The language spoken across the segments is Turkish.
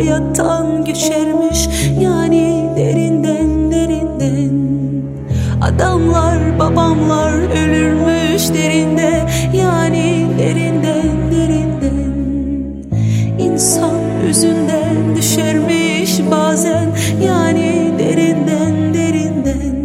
hayattan geçermiş, yani derinden derinden. Adamlar babamlar ölürmüş derinde, yani derinden derinden. İnsan yüzünden düşermiş bazen, yani derinden derinden.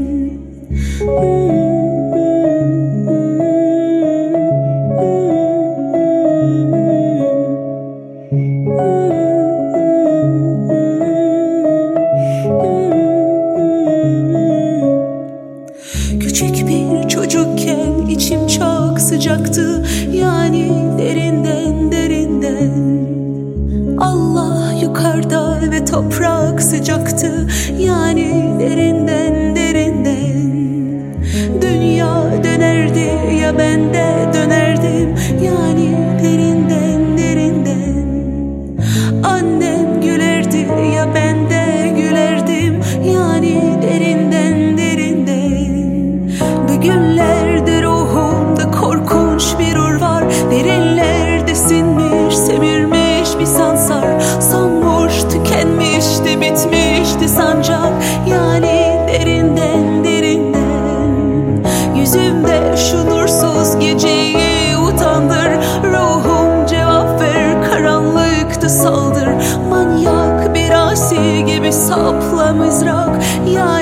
Küçük bir çocukken içim çok sıcaktı, yani derinden derinden. Allah yukarıda ve toprak sıcaktı, yani derinden derinden. Dünya dönerdi ya ben de dönerdim, yani derinden derinden. Annem gülerdi ya ben de gülerdim, yani derinden derinden. Bugünlerde ruhumda korkunç bir ur var, derinlerde sinmiş semirmiş bir sansar. Sonmuş tükenmişti bitmişti sancak, yani derinden derinden. Yüzümde şu nursuz geceyi utandır, ruhum cevap ver karanlıkta saldır. Manyak bir asi gibi sapla mızrak, yani